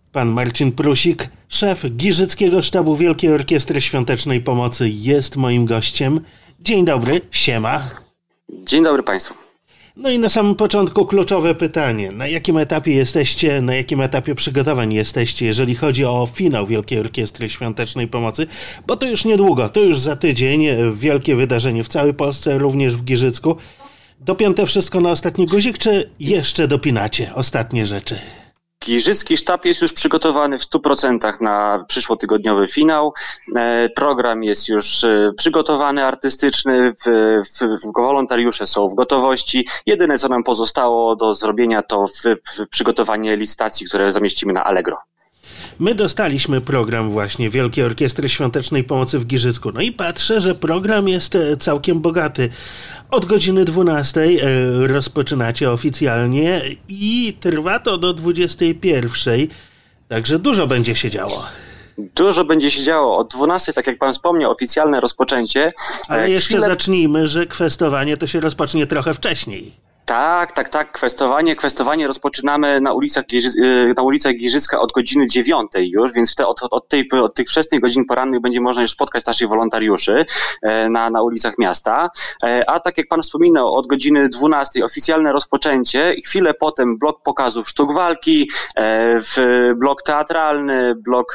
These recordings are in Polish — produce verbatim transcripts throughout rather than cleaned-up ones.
Pan Marcin Prusik, szef Giżyckiego Sztabu Wielkiej Orkiestry Świątecznej Pomocy, jest moim gościem. Dzień dobry, siema. Dzień dobry Państwu. No i na samym początku kluczowe pytanie. Na jakim etapie jesteście, na jakim etapie przygotowań jesteście, jeżeli chodzi o finał Wielkiej Orkiestry Świątecznej Pomocy? Bo to już niedługo, to już za tydzień, wielkie wydarzenie w całej Polsce, również w Giżycku. Dopięte wszystko na ostatni guzik, czy jeszcze dopinacie ostatnie rzeczy? Giżycki sztab jest już przygotowany w stu procentach na przyszłotygodniowy finał. Program jest już przygotowany, artystyczny, w, w, wolontariusze są w gotowości. Jedyne, co nam pozostało do zrobienia, to w, w przygotowanie licytacji, które zamieścimy na Allegro. My dostaliśmy program właśnie Wielkiej Orkiestry Świątecznej Pomocy w Giżycku. No i patrzę, że program jest całkiem bogaty. Od godziny dwunastej rozpoczynacie oficjalnie i trwa to do dwudziestej pierwszej. Także dużo będzie się działo. Dużo będzie się działo. Od dwunastej, tak jak pan wspomniał, oficjalne rozpoczęcie. Ale jeszcze Chwilę... zacznijmy, że kwestowanie to się rozpocznie trochę wcześniej. Tak, tak, tak. Kwestowanie, kwestowanie rozpoczynamy na ulicach, Giży- na ulicach Giżycka od godziny dziewiątej już, więc te, od, od, tej, od tych wczesnych godzin porannych będzie można już spotkać naszych wolontariuszy na, na ulicach miasta. A tak jak pan wspominał, od godziny dwunastej oficjalne rozpoczęcie, chwilę potem blok pokazów sztuk walki, w blok teatralny, blok,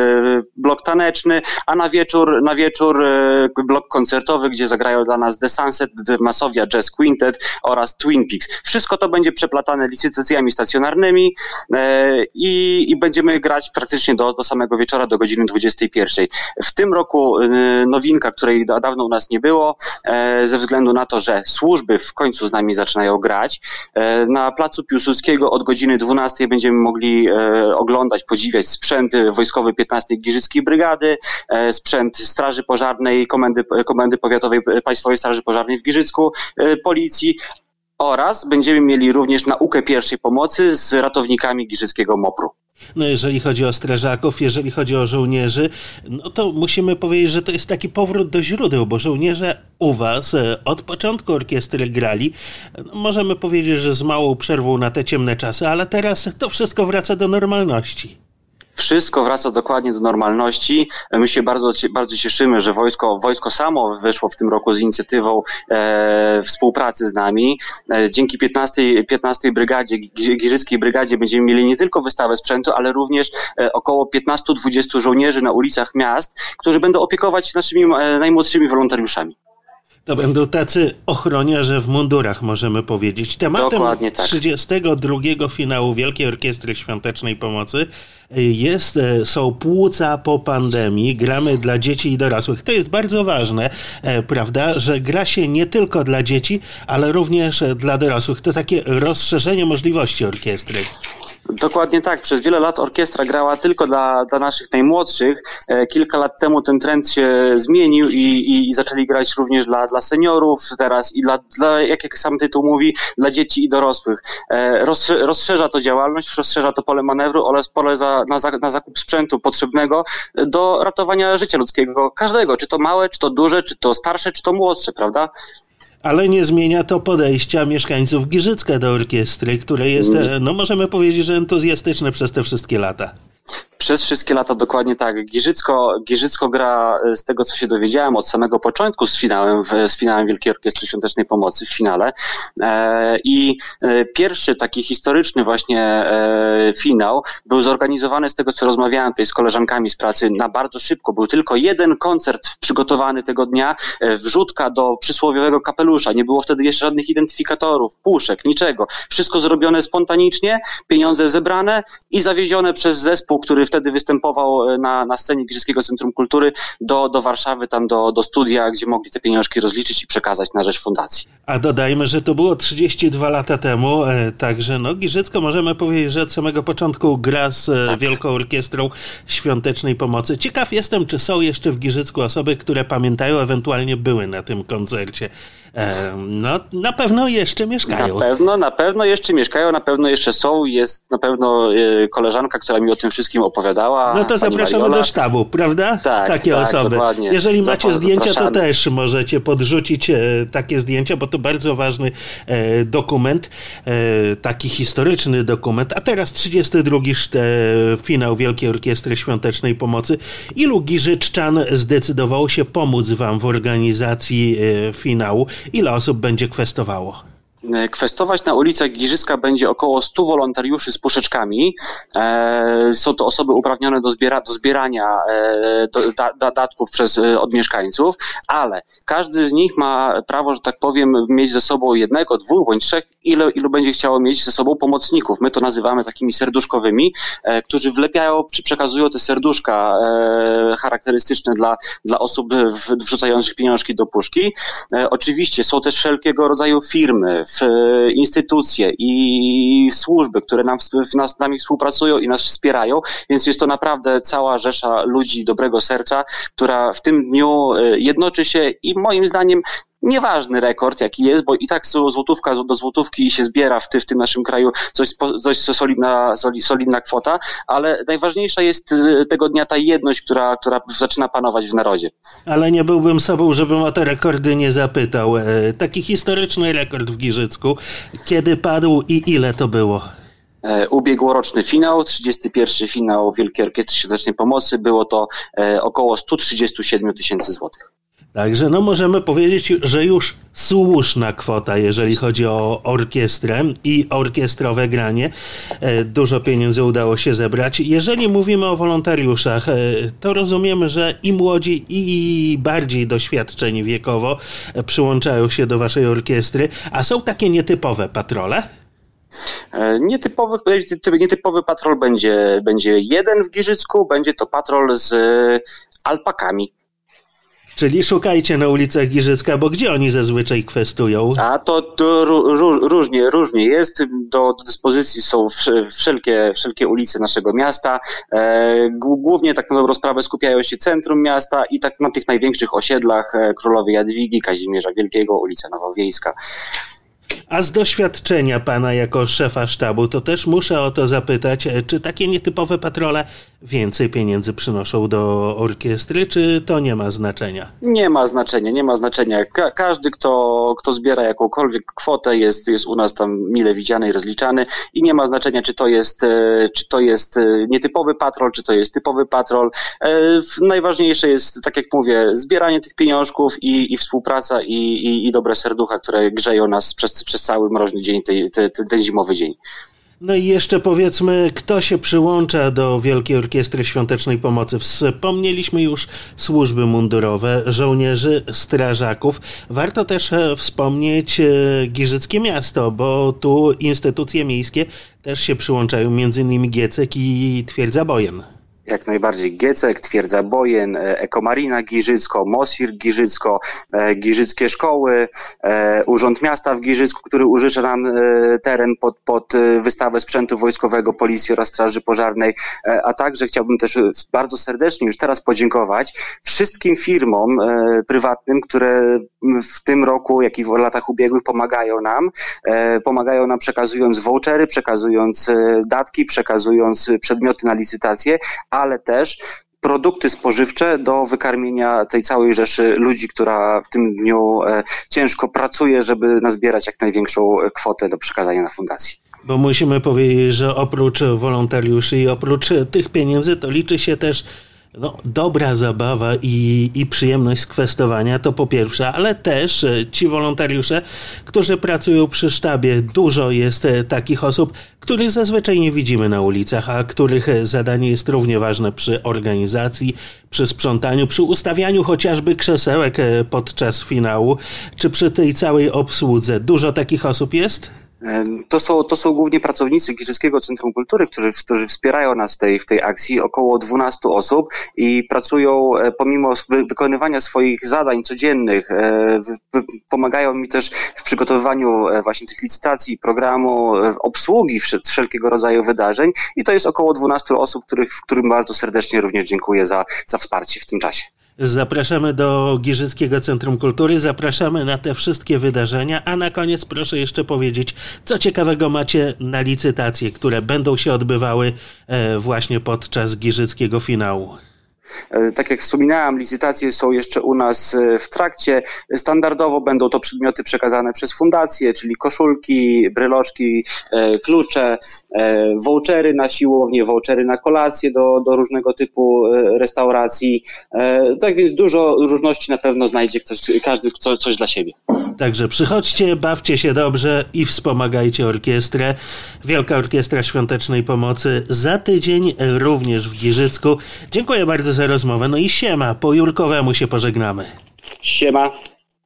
blok taneczny, a na wieczór, na wieczór blok koncertowy, gdzie zagrają dla nas The Sunset, The Masovia Jazz Quintet oraz Twin Peaks. Wszystko to będzie przeplatane licytacjami stacjonarnymi e, i, i będziemy grać praktycznie do, do samego wieczora, do godziny dwudziestej pierwszej. W tym roku e, nowinka, której dawno u nas nie było, e, ze względu na to, że służby w końcu z nami zaczynają grać. E, na placu Piłsudskiego od godziny dwunastej będziemy mogli e, oglądać, podziwiać sprzęt wojskowy piętnastej Giżyckiej Brygady, e, sprzęt Straży Pożarnej, Komendy, Komendy Powiatowej Państwowej Straży Pożarnej w Giżycku, e, Policji. Oraz będziemy mieli również naukę pierwszej pomocy z ratownikami Giżyckiego mopru. No jeżeli chodzi o strażaków, jeżeli chodzi o żołnierzy, no to musimy powiedzieć, że to jest taki powrót do źródeł, bo żołnierze u was od początku orkiestry grali. No możemy powiedzieć, że z małą przerwą na te ciemne czasy, ale teraz to wszystko wraca do normalności. Wszystko wraca dokładnie do normalności. My się bardzo, bardzo cieszymy, że wojsko, wojsko samo wyszło w tym roku z inicjatywą e, współpracy z nami. E, dzięki piętnastej, piętnastej Brygadzie, Giżyckiej Brygadzie będziemy mieli nie tylko wystawę sprzętu, ale również e, około piętnastu do dwudziestu żołnierzy na ulicach miast, którzy będą opiekować się naszymi e, najmłodszymi wolontariuszami. To będą tacy ochroniarze w mundurach, możemy powiedzieć. Tematem tak. trzydziestego drugiego finału Wielkiej Orkiestry Świątecznej Pomocy jest, są płuca po pandemii. Gramy dla dzieci i dorosłych. To jest bardzo ważne, prawda, że gra się nie tylko dla dzieci, ale również dla dorosłych. To takie rozszerzenie możliwości orkiestry. Dokładnie tak. Przez wiele lat orkiestra grała tylko dla, dla naszych najmłodszych. E, kilka lat temu ten trend się zmienił i, i, i zaczęli grać również dla, dla seniorów teraz i dla, dla, jak, jak sam tytuł mówi, dla dzieci i dorosłych. E, roz, rozszerza to działalność, rozszerza to pole manewru oraz pole za, na, za, na zakup sprzętu potrzebnego do ratowania życia ludzkiego. Każdego, czy to małe, czy to duże, czy to starsze, czy to młodsze, prawda? Ale nie zmienia to podejścia mieszkańców Giżycka do orkiestry, które jest, no możemy powiedzieć, że entuzjastyczne przez te wszystkie lata. Przez wszystkie lata dokładnie tak. Giżycko, Giżycko gra, z tego co się dowiedziałem, od samego początku z finałem, z finałem Wielkiej Orkiestry Świątecznej Pomocy w finale. E, I e, pierwszy taki historyczny właśnie e, finał był zorganizowany, z tego co rozmawiałem tutaj z koleżankami z pracy, na bardzo szybko. Był tylko jeden koncert przygotowany tego dnia, e, wrzutka do przysłowiowego kapelusza. Nie było wtedy jeszcze żadnych identyfikatorów, puszek, niczego. Wszystko zrobione spontanicznie, pieniądze zebrane i zawiezione przez zespół, który wtedy występował na, na scenie Giżyckiego Centrum Kultury do, do Warszawy, tam do, do studia, gdzie mogli te pieniążki rozliczyć i przekazać na rzecz fundacji. A dodajmy, że to było trzydzieści dwa lata temu, e, także no Giżycko możemy powiedzieć, że od samego początku gra z e, tak. Wielką Orkiestrą Świątecznej Pomocy. Ciekaw jestem, czy są jeszcze w Giżycku osoby, które pamiętają, ewentualnie były na tym koncercie. No, na pewno jeszcze mieszkają. Na pewno, na pewno jeszcze mieszkają, na pewno jeszcze są. Jest na pewno koleżanka, która mi o tym wszystkim opowiadała. No to zapraszamy Mariola. do sztabu, prawda? Tak, takie tak, osoby. Dokładnie. Jeżeli macie zdjęcia, zapraszamy. to też możecie podrzucić e, takie zdjęcia, bo to bardzo ważny e, dokument, e, taki historyczny dokument. A teraz trzydziesty drugi szte, finał Wielkiej Orkiestry Świątecznej Pomocy. Ilu giżyczczan zdecydowało się pomóc wam w organizacji e, finału? Ile osób będzie kwestowało? Kwestować na ulicach Giżycka będzie około stu wolontariuszy z puszeczkami. E, są to osoby uprawnione do, zbiera, do zbierania e, do, da, da, datków przez e, od mieszkańców, ale każdy z nich ma prawo, że tak powiem, mieć ze sobą jednego, dwóch bądź trzech, ile, ilu będzie chciało mieć ze sobą pomocników. My to nazywamy takimi serduszkowymi, e, którzy wlepiają, czy przekazują te serduszka e, charakterystyczne dla, dla osób w, wrzucających pieniążki do puszki. E, oczywiście są też wszelkiego rodzaju firmy, instytucje i służby, które nam, w nas, z nami współpracują i nas wspierają, więc jest to naprawdę cała rzesza ludzi dobrego serca, która w tym dniu jednoczy się i moim zdaniem nieważny rekord jaki jest, bo i tak złotówka do złotówki się zbiera w, ty, w tym naszym kraju coś, coś solidna, solidna kwota, ale najważniejsza jest tego dnia ta jedność, która, która zaczyna panować w narodzie. Ale nie byłbym sobą, żebym o te rekordy nie zapytał. Taki historyczny rekord w Giżycku. Kiedy padł i ile to było? Ubiegłoroczny finał, trzydziesty pierwszy finał Wielkiej Orkiestry Świątecznej Pomocy, było to około sto trzydzieści siedem tysięcy złotych. Także no możemy powiedzieć, że już słuszna kwota, jeżeli chodzi o orkiestrę i orkiestrowe granie. Dużo pieniędzy udało się zebrać. Jeżeli mówimy o wolontariuszach, to rozumiemy, że i młodzi, i bardziej doświadczeni wiekowo przyłączają się do waszej orkiestry. A są takie nietypowe patrole? Nietypowy, nietypowy patrol będzie, będzie jeden w Giżycku, będzie to patrol z alpakami. Czyli szukajcie na ulicach Giżycka, bo gdzie oni zazwyczaj kwestują? A to, to ró, różnie, różnie jest. Do, do dyspozycji są wszelkie, wszelkie ulice naszego miasta. E, głównie tak na dobrą sprawę skupiają się centrum miasta i tak na tych największych osiedlach Królowej Jadwigi, Kazimierza Wielkiego, ulica Nowowiejska. A z doświadczenia pana jako szefa sztabu, to też muszę o to zapytać, czy takie nietypowe patrole więcej pieniędzy przynoszą do orkiestry, czy to nie ma znaczenia? Nie ma znaczenia, nie ma znaczenia. Ka- każdy, kto, kto zbiera jakąkolwiek kwotę, jest, jest u nas tam mile widziany i rozliczany i nie ma znaczenia, czy to jest, czy to jest nietypowy patrol, czy to jest typowy patrol. E, najważniejsze jest, tak jak mówię, zbieranie tych pieniążków i, i współpraca i, i, i dobre serducha, które grzeją nas przez, przez cały mroźny dzień, tej, te, te, ten zimowy dzień. No i jeszcze powiedzmy, kto się przyłącza do Wielkiej Orkiestry Świątecznej Pomocy. Wspomnieliśmy już służby mundurowe, żołnierzy, strażaków. Warto też wspomnieć Giżyckie Miasto, bo tu instytucje miejskie też się przyłączają, między innymi Giecek i Twierdza Bojen. Jak najbardziej Giecek, Twierdza Bojen, Ekomarina Giżycko, Mosir Giżycko, Giżyckie Szkoły, Urząd Miasta w Giżycku, który użycza nam teren pod, pod wystawę sprzętu wojskowego, policji oraz straży pożarnej, a także chciałbym też bardzo serdecznie już teraz podziękować wszystkim firmom prywatnym, które w tym roku, jak i w latach ubiegłych pomagają nam, pomagają nam przekazując vouchery, przekazując datki, przekazując przedmioty na licytację, ale też produkty spożywcze do wykarmienia tej całej rzeszy ludzi, która w tym dniu e, ciężko pracuje, żeby nazbierać jak największą kwotę do przekazania na fundację. Bo musimy powiedzieć, że oprócz wolontariuszy i oprócz tych pieniędzy to liczy się też no, dobra zabawa i, i przyjemność z kwestowania, to po pierwsze, ale też ci wolontariusze, którzy pracują przy sztabie, dużo jest takich osób, których zazwyczaj nie widzimy na ulicach, a których zadanie jest równie ważne przy organizacji, przy sprzątaniu, przy ustawianiu chociażby krzesełek podczas finału, czy przy tej całej obsłudze. Dużo takich osób jest? To są, to są głównie pracownicy Giżyckiego Centrum Kultury, którzy, którzy wspierają nas w tej, w tej akcji, około dwunastu osób i pracują pomimo wy, wykonywania swoich zadań codziennych, w, pomagają mi też w przygotowywaniu właśnie tych licytacji, programu, obsługi wszelkiego rodzaju wydarzeń i to jest około dwunastu osób, których, którym bardzo serdecznie również dziękuję za, za wsparcie w tym czasie. Zapraszamy do Giżyckiego Centrum Kultury, zapraszamy na te wszystkie wydarzenia, a na koniec proszę jeszcze powiedzieć, co ciekawego macie na licytacje, które będą się odbywały właśnie podczas Giżyckiego finału. Tak jak wspominałem, licytacje są jeszcze u nas w trakcie. Standardowo będą to przedmioty przekazane przez fundację, czyli koszulki, bryloczki, klucze, vouchery na siłownię, vouchery na kolację do, do różnego typu restauracji. Tak więc dużo różności na pewno znajdzie ktoś, każdy co, coś dla siebie. Także przychodźcie, bawcie się dobrze i wspomagajcie orkiestrę. Wielka Orkiestra Świątecznej Pomocy za tydzień również w Giżycku. Dziękuję bardzo za rozmowę. No i siema, po Jurkowemu się pożegnamy. Siema.